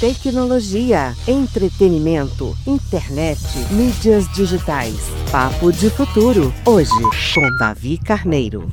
tecnologia, entretenimento, internet, mídias digitais. Papo de Futuro, hoje, com Davi Carneiro.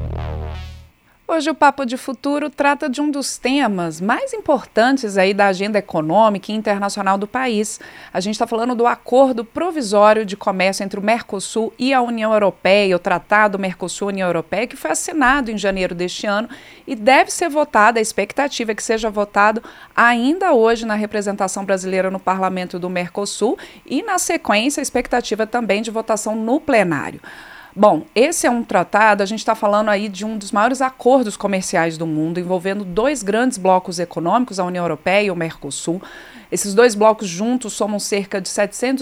Hoje o Papo de Futuro trata de um dos temas mais importantes aí da agenda econômica e internacional do país. A gente está falando do Acordo Provisório de Comércio entre o Mercosul e a União Europeia, o Tratado Mercosul-União Europeia, que foi assinado em janeiro deste ano e deve ser votado, a expectativa é que seja votado ainda hoje na representação brasileira no Parlamento do Mercosul e, na sequência, a expectativa também de votação no plenário. Bom, esse é um tratado, a gente está falando aí de um dos maiores acordos comerciais do mundo, envolvendo dois grandes blocos econômicos, a União Europeia e o Mercosul. Esses dois blocos juntos somam cerca de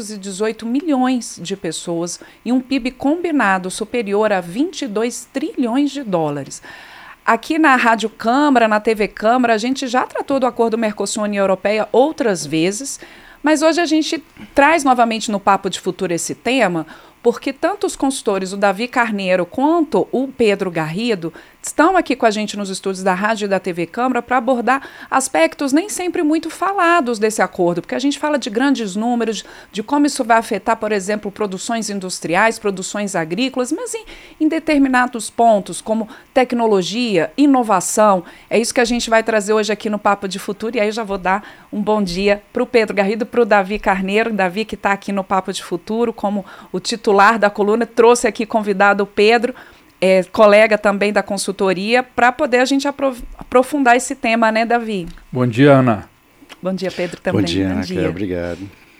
718 milhões de pessoas e um PIB combinado superior a 22 trilhões de dólares. Aqui na Rádio Câmara, na TV Câmara, a gente já tratou do acordo Mercosul-União Europeia outras vezes, mas hoje a gente traz novamente no Papo de Futuro esse tema, porque tanto os consultores, o Davi Carneiro quanto o Pedro Garrido, estão aqui com a gente nos estúdios da Rádio e da TV Câmara para abordar aspectos nem sempre muito falados desse acordo, porque a gente fala de grandes números, de como isso vai afetar, por exemplo, produções industriais, produções agrícolas, mas em determinados pontos, como tecnologia, inovação. É isso que a gente vai trazer hoje aqui no Papo de Futuro, e aí eu já vou dar um bom dia para o Pedro Garrido, para o Davi Carneiro, Davi que está aqui no Papo de Futuro, como o titular da coluna, trouxe aqui convidado o Pedro, colega também da consultoria, para poder a gente aprofundar esse tema, né, Davi? Bom dia, Ana. Bom dia, Pedro, também. Bom dia, Ana. Obrigado.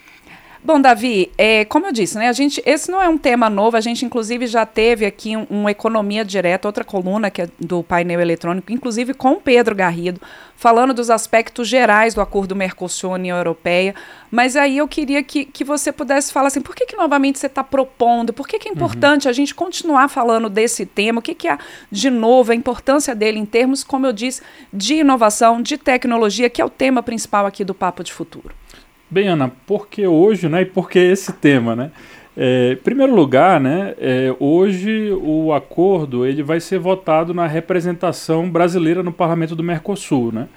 Bom, Davi, como eu disse, né, esse não é um tema novo, a gente inclusive já teve aqui uma Economia Direta, outra coluna que é do painel eletrônico, inclusive com o Pedro Garrido, falando dos aspectos gerais do acordo Mercosul-União Europeia, mas aí eu queria que você pudesse falar assim, por que novamente você está propondo, por que é importante a gente continuar falando desse tema, o que há de novo, a importância dele em termos, como eu disse, de inovação, de tecnologia, que é o tema principal aqui do Papo de Futuro. Bem, Ana, por que hoje, né, e por que esse tema, né? Em primeiro lugar, né, hoje o acordo ele vai ser votado na representação brasileira no Parlamento do Mercosul, né,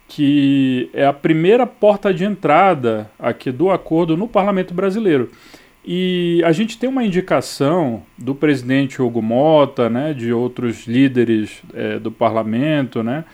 que é a primeira porta de entrada aqui do acordo no Parlamento brasileiro. E a gente tem uma indicação do presidente Hugo Motta, né, de outros líderes do Parlamento, né,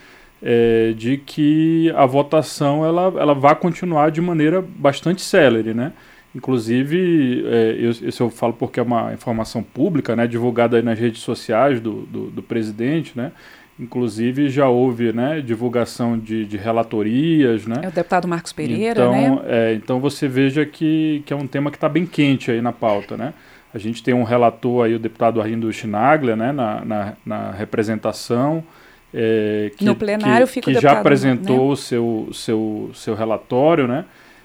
de que a votação ela vai continuar de maneira bastante célere, né? Inclusive, isso eu falo porque é uma informação pública, né, divulgada aí nas redes sociais do presidente, né? Inclusive já houve, né, divulgação de relatorias, né? É o deputado Marcos Pereira, então, né? Então você veja que é um tema que está bem quente aí na pauta, né? A gente tem um relator aí, o deputado Arlindo Chinaglia, né, na representação, no plenário fica o que deputado, já apresentou, né, o seu relatório, né,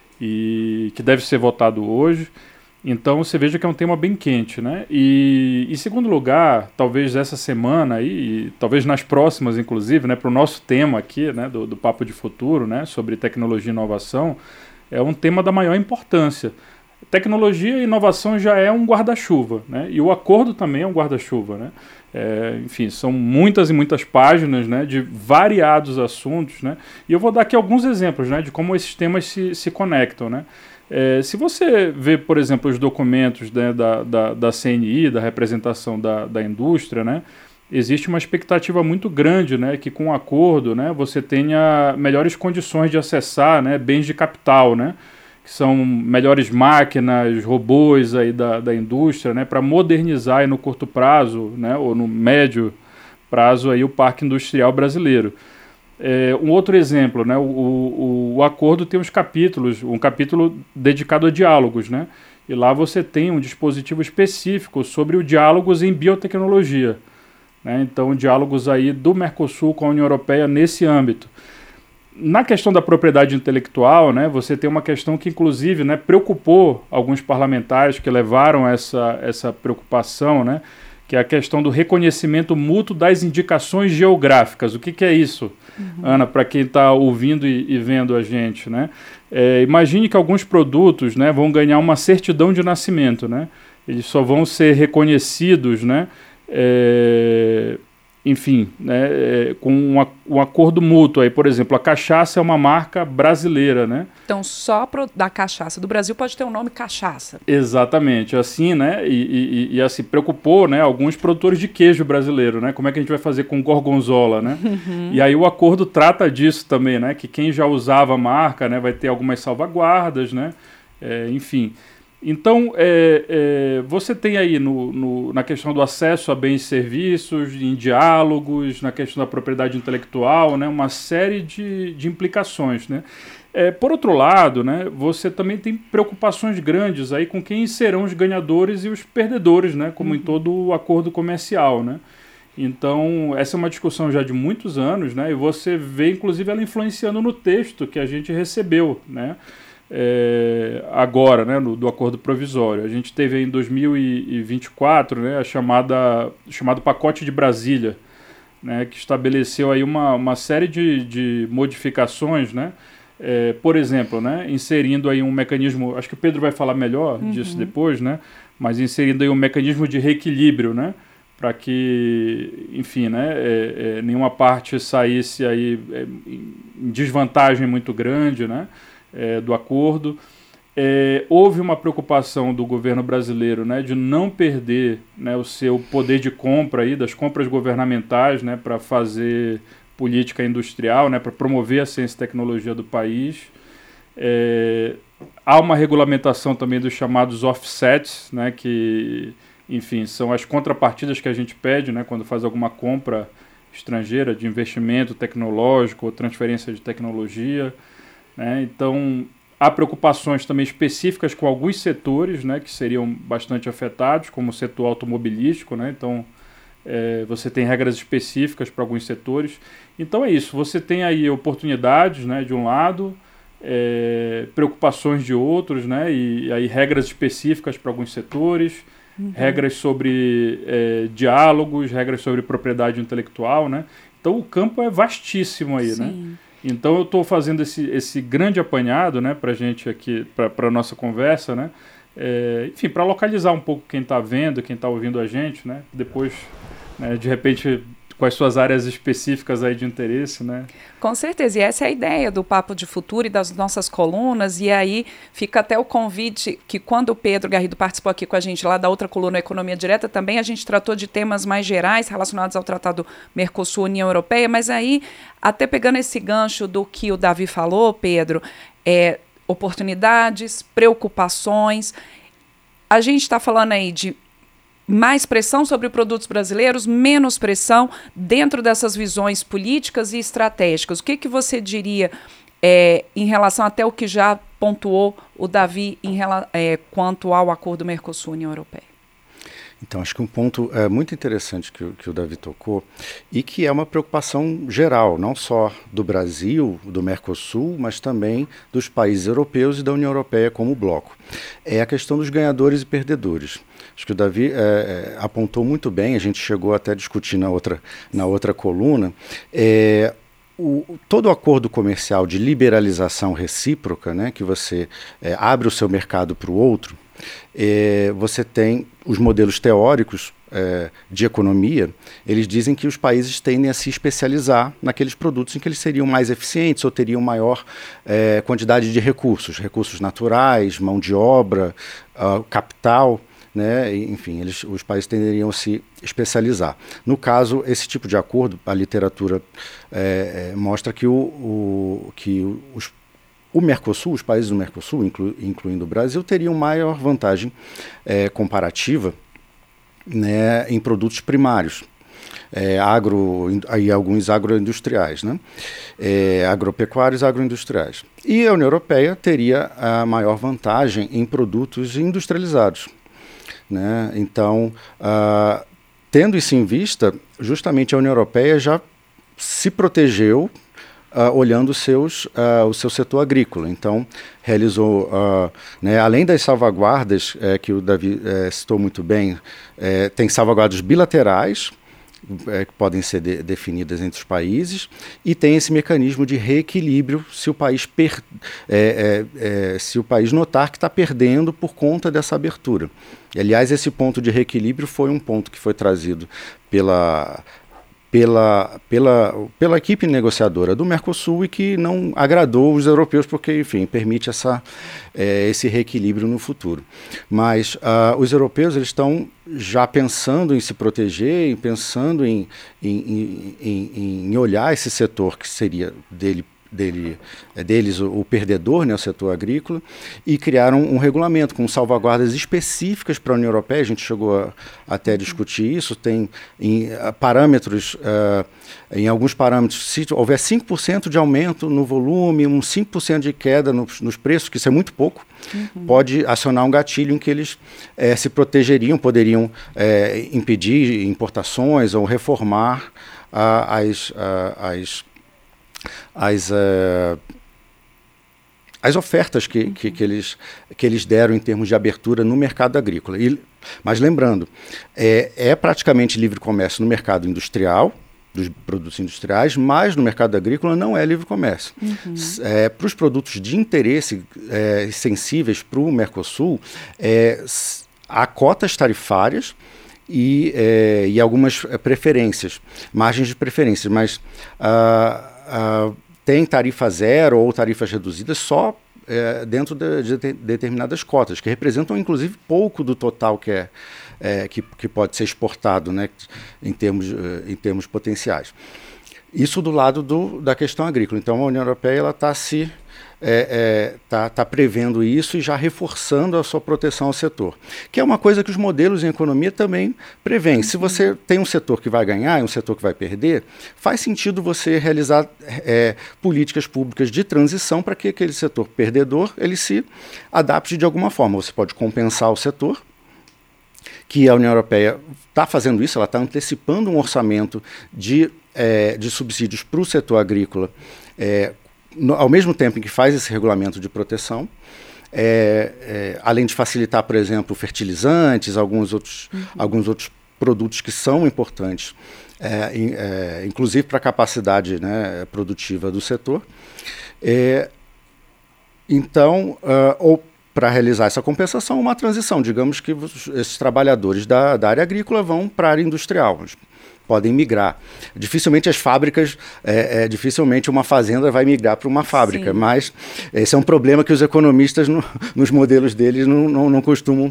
e que deve ser votado hoje. Então você veja que é um tema bem quente, né? E em segundo lugar, talvez essa semana e talvez nas próximas, inclusive, né, para o nosso tema aqui, né, do Papo de Futuro, né, sobre tecnologia e inovação, é um tema da maior importância. Tecnologia e inovação já é um guarda-chuva, né? E o acordo também é um guarda-chuva, né? Enfim, são muitas e muitas páginas, né, de variados assuntos, né? E eu vou dar aqui alguns exemplos, né, de como esses temas se conectam, né? Se você vê, por exemplo, os documentos, né, da CNI, da representação da indústria, né, existe uma expectativa muito grande, né, que com o acordo, né, você tenha melhores condições de acessar, né, bens de capital, né, que são melhores máquinas, robôs aí da indústria, né, para modernizar aí no curto prazo, né, ou no médio prazo aí o parque industrial brasileiro. Um outro exemplo, né, o acordo tem uns capítulos, um capítulo dedicado a diálogos, né, e lá você tem um dispositivo específico sobre o diálogos em biotecnologia, né, então diálogos aí do Mercosul com a União Europeia nesse âmbito. Na questão da propriedade intelectual, né, você tem uma questão que, inclusive, né, preocupou alguns parlamentares que levaram essa preocupação, né, que é a questão do reconhecimento mútuo das indicações geográficas. O que é isso, Ana, para quem está ouvindo e vendo a gente, né? Imagine que alguns produtos, né, vão ganhar uma certidão de nascimento, né? Eles só vão ser reconhecidos, né, enfim, né, com um acordo mútuo. Aí, por exemplo, a cachaça é uma marca brasileira, né? Então, só da cachaça do Brasil pode ter o nome cachaça. Exatamente, assim, né? E assim, preocupou, né, alguns produtores de queijo brasileiro, né? Como é que a gente vai fazer com gorgonzola, né? E aí o acordo trata disso também, né? Que quem já usava a marca, né, vai ter algumas salvaguardas, né? Enfim. Então, você tem aí na questão do acesso a bens e serviços, em diálogos, na questão da propriedade intelectual, né, uma série de implicações, né? Por outro lado, né, você também tem preocupações grandes aí com quem serão os ganhadores e os perdedores, né, como em todo acordo comercial, né? Então, essa é uma discussão já de muitos anos, né, e você vê, inclusive, ela influenciando no texto que a gente recebeu, né? Agora, né, do acordo provisório. A gente teve aí em 2024, né, chamado Pacote de Brasília, né, que estabeleceu aí uma série de modificações, né, por exemplo, né, inserindo aí um mecanismo, acho que o Pedro vai falar melhor disso depois, né, mas inserindo aí um mecanismo de reequilíbrio, né, para que, enfim, né, nenhuma parte saísse aí em desvantagem muito grande, né, do acordo. Houve uma preocupação do governo brasileiro, né, de não perder, né, o seu poder de compra aí, das compras governamentais, né, para fazer política industrial, né, para promover a ciência e tecnologia do país. Há uma regulamentação também dos chamados offsets, né, que, enfim, são as contrapartidas que a gente pede, né, quando faz alguma compra estrangeira de investimento tecnológico ou transferência de tecnologia. Então, há preocupações também específicas com alguns setores, né, que seriam bastante afetados, como o setor automobilístico, né? Então, você tem regras específicas para alguns setores. Então é isso, você tem aí oportunidades, né, de um lado, preocupações de outros, né, e aí regras específicas para alguns setores, regras sobre diálogos, regras sobre propriedade intelectual, né? Então o campo é vastíssimo aí, né? Então eu estou fazendo esse grande apanhado, né, para a gente aqui, para a nossa conversa, né, enfim, para localizar um pouco quem está vendo, quem está ouvindo a gente, né, depois, né, de repente, com as suas áreas específicas aí de interesse, né? Com certeza, e essa é a ideia do Papo de Futuro e das nossas colunas, e aí fica até o convite que quando o Pedro Garrido participou aqui com a gente lá da outra coluna Economia Direta, também a gente tratou de temas mais gerais relacionados ao Tratado Mercosul-União Europeia, mas aí, até pegando esse gancho do que o Davi falou, Pedro, oportunidades, preocupações, a gente está falando aí de mais pressão sobre produtos brasileiros, menos pressão dentro dessas visões políticas e estratégicas. O que você diria em relação até o que já pontuou o Davi quanto ao acordo Mercosul-União Europeia? Então, acho que um ponto muito interessante que o Davi tocou e que é uma preocupação geral, não só do Brasil, do Mercosul, mas também dos países europeus e da União Europeia como bloco. É a questão dos ganhadores e perdedores. Acho que o Davi apontou muito bem, a gente chegou até a discutir na outra coluna, todo acordo comercial de liberalização recíproca, né, que você abre o seu mercado para o outro, você tem os modelos teóricos de economia, eles dizem que os países tendem a se especializar naqueles produtos em que eles seriam mais eficientes ou teriam maior quantidade de recursos naturais, mão de obra, capital, né? Enfim, os países tenderiam a se especializar. No caso, esse tipo de acordo, a literatura mostra que o Mercosul, os países do Mercosul, incluindo o Brasil, teriam maior vantagem comparativa, né, em produtos primários, e alguns agroindustriais, né, agropecuários e agroindustriais. E a União Europeia teria a maior vantagem em produtos industrializados, né? Então, tendo isso em vista, justamente a União Europeia já se protegeu olhando o seu setor agrícola. Então, realizou, né, além das salvaguardas que o Davi citou muito bem, tem salvaguardas bilaterais, que podem ser definidas entre os países, e tem esse mecanismo de reequilíbrio se o país, se o país notar que está perdendo por conta dessa abertura. E, aliás, esse ponto de reequilíbrio foi um ponto que foi trazido pela equipe negociadora do Mercosul e que não agradou os europeus porque, enfim, permite esse reequilíbrio no futuro. Mas os europeus eles estão já pensando em se proteger, pensando em olhar esse setor que seria deles o perdedor, né, o setor agrícola, e criaram um regulamento com salvaguardas específicas para a União Europeia. A gente chegou até a discutir isso. Tem parâmetros, em alguns parâmetros, se houver 5% de aumento no volume, 5% de queda nos preços, que isso é muito pouco, pode acionar um gatilho em que eles se protegeriam, poderiam impedir importações ou reformar as ofertas que eles deram em termos de abertura no mercado agrícola. Mas lembrando, é praticamente livre comércio no mercado industrial, dos produtos industriais, mas no mercado agrícola não é livre comércio. Para os produtos de interesse sensíveis para o Mercosul, há cotas tarifárias e algumas preferências, margens de preferências, mas tem tarifa zero ou tarifas reduzidas só dentro de determinadas cotas, que representam inclusive pouco do total que pode ser exportado, né, em termos potenciais. Isso do lado da questão agrícola. Então a União Europeia está prevendo isso e já reforçando a sua proteção ao setor, que é uma coisa que os modelos em economia também prevêem. Se você tem um setor que vai ganhar e um setor que vai perder, faz sentido você realizar políticas públicas de transição para que aquele setor perdedor ele se adapte de alguma forma. Você pode compensar o setor, que a União Europeia está fazendo isso, ela está antecipando um orçamento de subsídios para o setor agrícola, ao mesmo tempo em que faz esse regulamento de proteção, além de facilitar, por exemplo, fertilizantes, alguns outros produtos que são importantes, inclusive para a capacidade, né, produtiva do setor. Então, ou para realizar essa compensação, uma transição. Digamos que esses trabalhadores da área agrícola vão para a área industrial. Podem migrar. Dificilmente as fábricas, dificilmente uma fazenda vai migrar para uma fábrica, sim, mas esse é um problema que os economistas nos modelos deles não costumam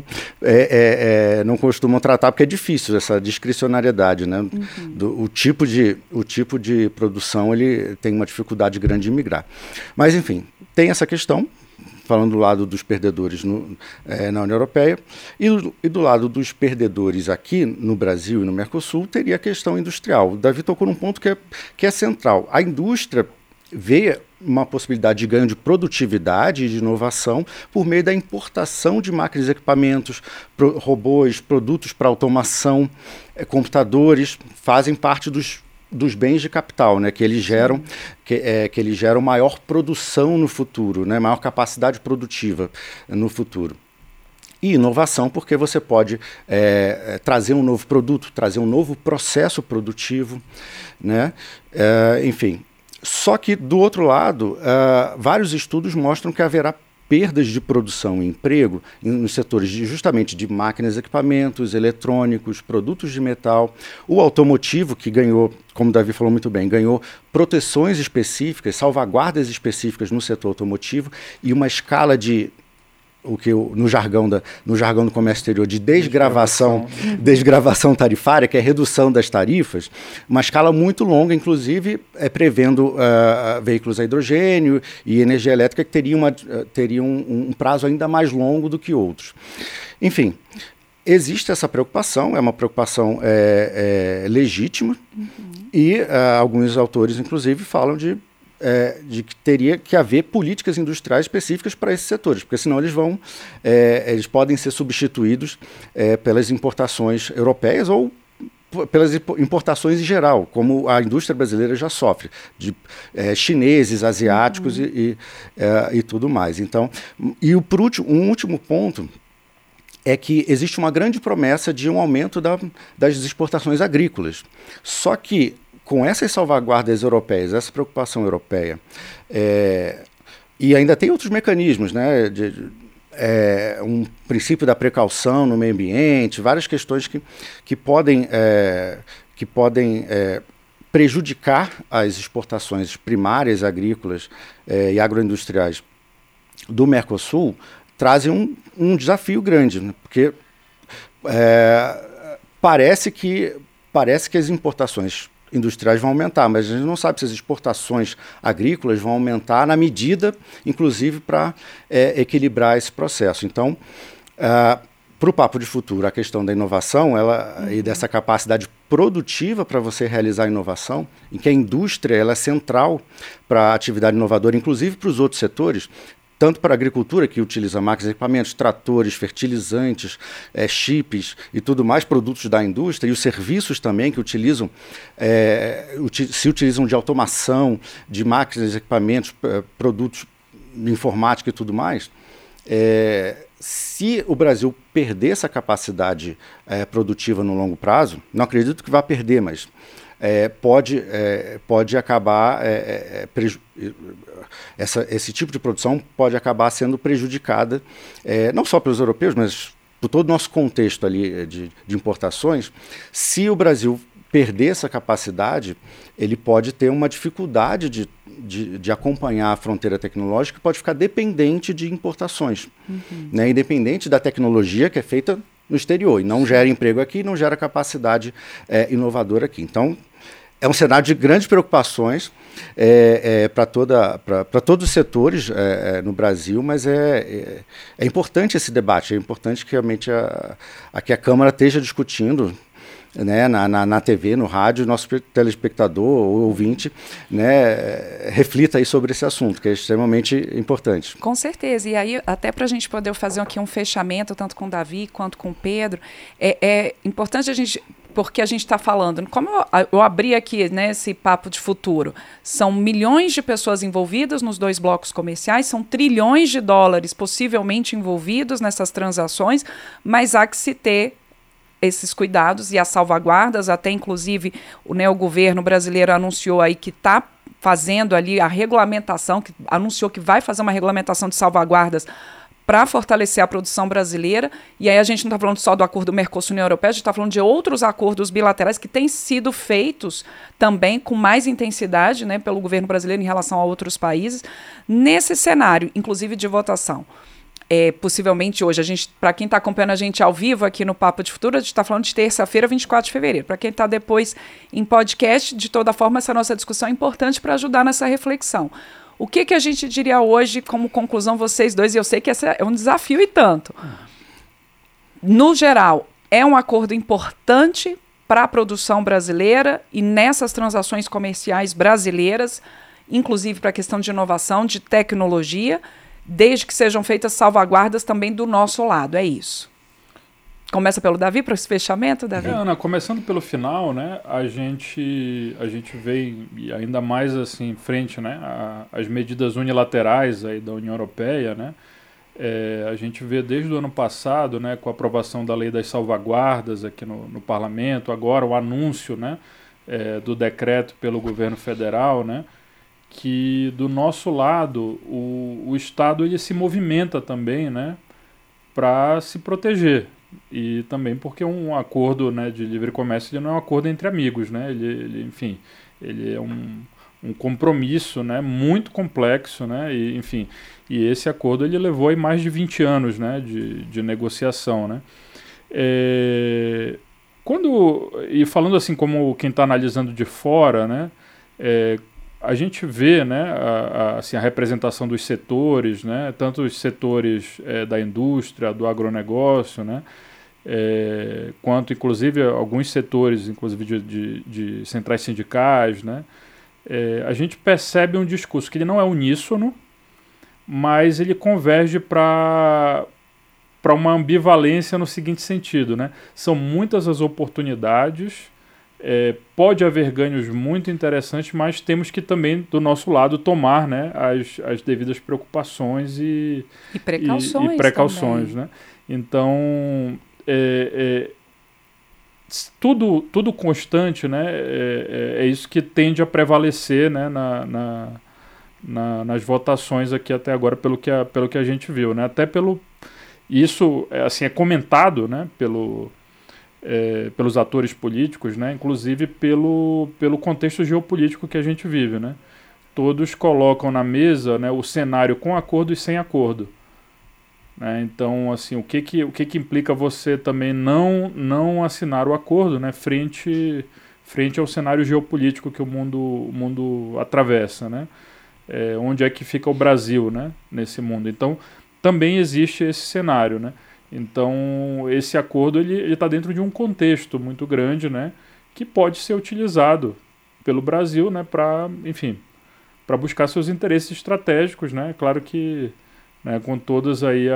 tratar, porque é difícil essa discricionariedade, né? O tipo de produção ele tem uma dificuldade grande de migrar. Mas, enfim, tem essa questão, falando do lado dos perdedores na União Europeia, e do lado dos perdedores aqui no Brasil e no Mercosul, teria a questão industrial. O Davi tocou num ponto que é central. A indústria vê uma possibilidade de ganho de produtividade e de inovação por meio da importação de máquinas e equipamentos, robôs, produtos para automação, computadores, fazem parte dos bens de capital, né, que eles geram maior produção no futuro, né, maior capacidade produtiva no futuro. E inovação, porque você pode trazer um novo produto, trazer um novo processo produtivo, né, enfim. Só que, do outro lado, vários estudos mostram que haverá perdas de produção e emprego nos setores justamente de máquinas, equipamentos, eletrônicos, produtos de metal. O automotivo, que ganhou, como o Davi falou muito bem, ganhou proteções específicas, salvaguardas específicas no setor automotivo e uma escala de no jargão do comércio exterior, de desgravação tarifária, que é a redução das tarifas, uma escala muito longa, inclusive prevendo veículos a hidrogênio e energia elétrica que teriam um prazo ainda mais longo do que outros. Enfim, existe essa preocupação, é uma preocupação legítima, e alguns autores, inclusive, falam de que teria que haver políticas industriais específicas para esses setores, porque senão eles podem ser substituídos pelas importações europeias ou pelas importações em geral, como a indústria brasileira já sofre, de chineses, asiáticos e tudo mais. Então, um último ponto é que existe uma grande promessa de um aumento das exportações agrícolas. Só que com essas salvaguardas europeias, essa preocupação europeia, e ainda tem outros mecanismos, né, um princípio da precaução no meio ambiente, várias questões que podem prejudicar as exportações primárias agrícolas e agroindustriais do Mercosul trazem um desafio grande, né? Porque parece que as importações industriais vão aumentar, mas a gente não sabe se as exportações agrícolas vão aumentar na medida, inclusive, para equilibrar esse processo. Então, para o Papo de Futuro, a questão da inovação e dessa capacidade produtiva para você realizar a inovação, em que a indústria ela é central para a atividade inovadora, inclusive para os outros setores, tanto para a agricultura, que utiliza máquinas, equipamentos, tratores, fertilizantes, chips e tudo mais, produtos da indústria, e os serviços também que utilizam, se utilizam de automação, de máquinas, equipamentos, produtos de informática e tudo mais. Se o Brasil perder essa capacidade produtiva no longo prazo, não acredito que vá perder, mas pode acabar, esse tipo de produção pode acabar sendo prejudicada, não só pelos europeus, mas por todo o nosso contexto ali de importações. Se o Brasil perder essa capacidade, ele pode ter uma dificuldade de acompanhar a fronteira tecnológica e pode ficar dependente de importações, né? Independente da tecnologia que é feita no exterior, e não gera emprego aqui, não gera capacidade inovadora aqui. Então, é um cenário de grandes preocupações para todos os setores no Brasil, mas é importante esse debate, é importante que realmente aqui a Câmara esteja discutindo, né, na TV, no rádio, nosso telespectador ou ouvinte, né, reflita aí sobre esse assunto, que é extremamente importante. Com certeza, e aí até para a gente poder fazer aqui um fechamento, tanto com o Davi quanto com o Pedro, é importante a gente, porque a gente está falando, como eu abri aqui, né, esse Papo de Futuro, são milhões de pessoas envolvidas nos 2 blocos comerciais, são trilhões de dólares possivelmente envolvidos nessas transações, mas há que se ter esses cuidados e as salvaguardas, até inclusive o governo brasileiro anunciou aí que está fazendo ali a regulamentação, que anunciou que vai fazer uma regulamentação de salvaguardas para fortalecer a produção brasileira, e aí a gente não está falando só do acordo Mercosul-União Europeia, a gente está falando de outros acordos bilaterais que têm sido feitos também com mais intensidade, né, pelo governo brasileiro em relação a outros países, nesse cenário, inclusive de votação. Possivelmente hoje, para quem está acompanhando a gente ao vivo aqui no Papo de Futuro, a gente está falando de terça-feira, 24 de fevereiro. Para quem está depois em podcast, de toda forma, essa nossa discussão é importante para ajudar nessa reflexão. O que a gente diria hoje como conclusão, vocês dois, e eu sei que esse é um desafio e tanto. No geral, é um acordo importante para a produção brasileira e nessas transações comerciais brasileiras, inclusive para a questão de inovação, de tecnologia, desde que sejam feitas salvaguardas também do nosso lado, é isso. Começa pelo Davi, para esse fechamento, Davi? Ana, começando pelo final, né, a gente vê, e ainda mais assim, frente, né, às medidas unilaterais aí da União Europeia, né, a gente vê desde o ano passado, né, com a aprovação da Lei das Salvaguardas aqui no Parlamento, agora o anúncio, né, do decreto pelo governo federal, né, que do nosso lado o Estado ele se movimenta também, né, para se proteger, e também porque um acordo, né, de livre comércio ele não é um acordo entre amigos, né, enfim, ele é um compromisso, né, muito complexo, né, e esse acordo ele levou aí mais de 20 anos, né, de negociação, né. E falando assim como quem está analisando de fora, né, a gente vê, né, a representação dos setores, né, tanto os setores da indústria, do agronegócio, né, quanto inclusive alguns setores, inclusive de centrais sindicais, né, a gente percebe um discurso que ele não é uníssono, mas ele converge para uma ambivalência no seguinte sentido, né, são muitas as oportunidades. Pode haver ganhos muito interessantes, mas temos que também, do nosso lado, tomar, né, as devidas preocupações e precauções, né? Então, tudo constante, né, é isso que tende a prevalecer, né, nas votações aqui até agora, pelo que a gente viu, né? Até isso assim, é comentado, né, pelos atores políticos, né? Inclusive pelo contexto geopolítico que a gente vive, né? Todos colocam na mesa, né, o cenário com acordo e sem acordo. Né? Então, assim, o que implica você também não assinar o acordo, né, frente ao cenário geopolítico que o mundo atravessa, né? Onde é que fica o Brasil, né, nesse mundo? Então, também existe esse cenário, né? Então, esse acordo ele está dentro de um contexto muito grande, né, que pode ser utilizado pelo Brasil, né, para buscar seus interesses estratégicos, né? Claro que, né, com todas aí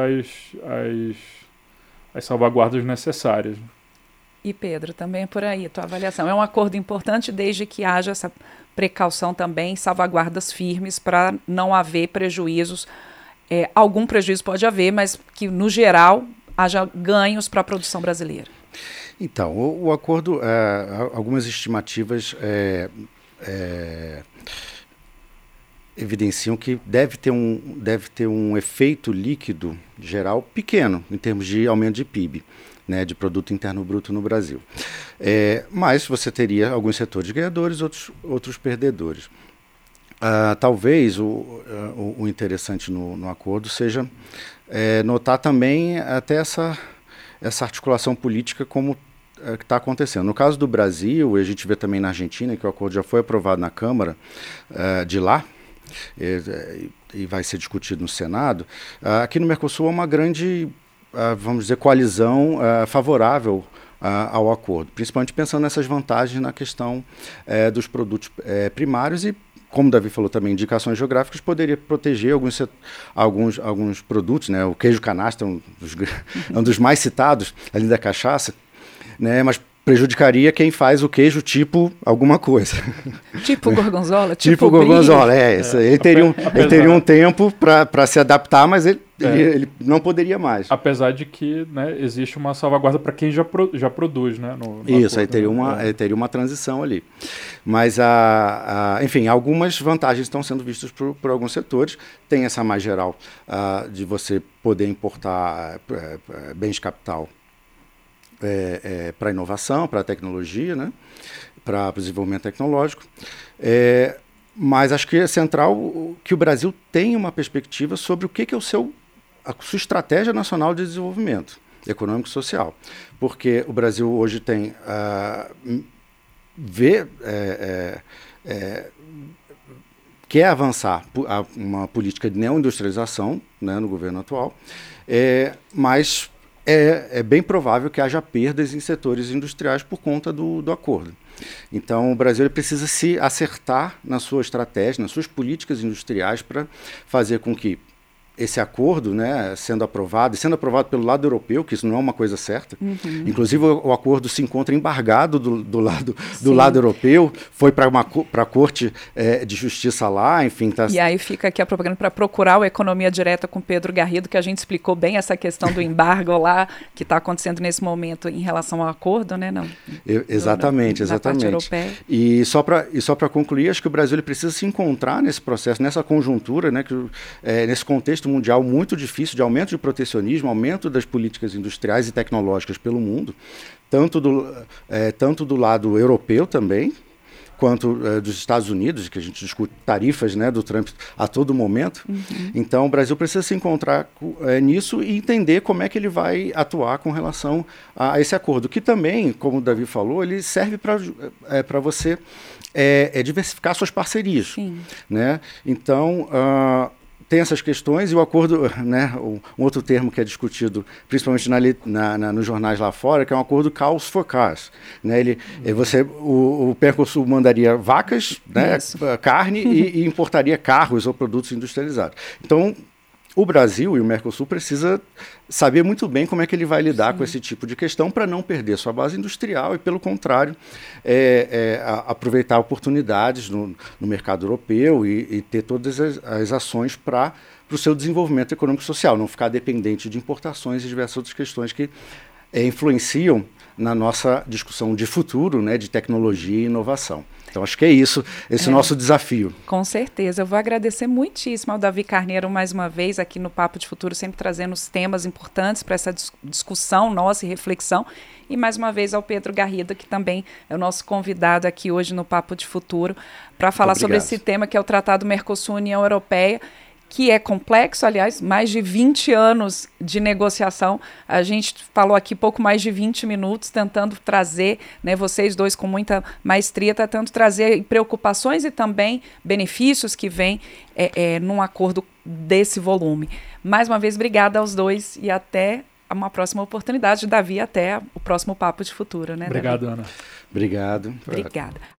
as salvaguardas necessárias. E Pedro, também é por aí, tua avaliação. É um acordo importante desde que haja essa precaução também, salvaguardas firmes para não haver prejuízos. Algum prejuízo pode haver, mas que, no geral, haja ganhos para a produção brasileira. Então, o acordo, algumas estimativas evidenciam que deve ter um efeito líquido geral pequeno em termos de aumento de PIB, né, de Produto Interno Bruto no Brasil. Mas você teria alguns setores ganhadores, outros perdedores. Talvez o interessante no acordo seja notar também até essa articulação política como que está acontecendo. No caso do Brasil, a gente vê também na Argentina, que o acordo já foi aprovado na Câmara de lá, e vai ser discutido no Senado. Aqui no Mercosul há uma grande, vamos dizer, coalizão favorável ao acordo, principalmente pensando nessas vantagens na questão dos produtos primários e, como o Davi falou também, indicações geográficas poderia proteger alguns produtos, né? O queijo canastra é um dos mais citados, além da cachaça, né? Mas prejudicaria quem faz o queijo tipo alguma coisa. Tipo gorgonzola? Tipo gorgonzola, isso. Ele teria um tempo para se adaptar, mas ele não poderia mais. Apesar de que, né, existe uma salvaguarda para quem já produz, né? Isso, acordo, aí teria uma transição ali. Mas, enfim, algumas vantagens estão sendo vistas por alguns setores. Tem essa mais geral de você poder importar bens de capital para inovação, para tecnologia, né? Para o desenvolvimento tecnológico. Mas acho que é central que o Brasil tenha uma perspectiva sobre o que é a sua estratégia nacional de desenvolvimento econômico e social. Porque o Brasil hoje tem quer avançar uma política de neoindustrialização, né, no governo atual, mas é bem provável que haja perdas em setores industriais por conta do acordo. Então, o Brasil precisa se acertar na sua estratégia, nas suas políticas industriais para fazer com que esse acordo, né, sendo aprovado pelo lado europeu, que isso não é uma coisa certa. Uhum. Inclusive, o acordo se encontra embargado do lado europeu, foi para a Corte de Justiça lá, enfim. E aí fica aqui a propaganda para procurar o Economia Direta com Pedro Garrido, que a gente explicou bem essa questão do embargo lá, que está acontecendo nesse momento em relação ao acordo, né? Exatamente. Na parte europeia. E só para concluir, acho que o Brasil ele precisa se encontrar nesse processo, nessa conjuntura, né, nesse contexto mundial muito difícil de aumento de protecionismo, aumento das políticas industriais e tecnológicas pelo mundo, tanto do lado europeu também, quanto dos Estados Unidos, que a gente discute tarifas, né, do Trump a todo momento. Uhum. Então, o Brasil precisa se encontrar nisso e entender como é que ele vai atuar com relação a esse acordo, que também, como o Davi falou, ele serve para você diversificar suas parcerias. Sim. Né? Então, tem essas questões e o acordo, né, um outro termo que é discutido principalmente nos jornais lá fora, que é um acordo cows for cars. Né? O Mercosul mandaria vacas, né, carne e importaria carros ou produtos industrializados. Então, o Brasil e o Mercosul precisa saber muito bem como é que ele vai lidar com esse tipo de questão para não perder sua base industrial e, pelo contrário, aproveitar oportunidades no mercado europeu e ter todas as ações para o seu desenvolvimento econômico e social, não ficar dependente de importações e diversas outras questões que influenciam na nossa discussão de futuro, né, de tecnologia e inovação. Então, acho que é isso, esse nosso desafio. Com certeza. Eu vou agradecer muitíssimo ao Davi Carneiro mais uma vez aqui no Papo de Futuro, sempre trazendo os temas importantes para essa discussão nossa e reflexão. E mais uma vez ao Pedro Garrido, que também é o nosso convidado aqui hoje no Papo de Futuro, para falar sobre esse tema que é o Tratado Mercosul-União Europeia, que é complexo, aliás, mais de 20 anos de negociação. A gente falou aqui pouco mais de 20 minutos tentando trazer, né, vocês dois com muita maestria, tentando trazer preocupações e também benefícios que vêm num acordo desse volume. Mais uma vez, obrigada aos dois e até uma próxima oportunidade, Davi, até o próximo Papo de Futuro. Né, Obrigado, Davi? Ana. Obrigado. Obrigada.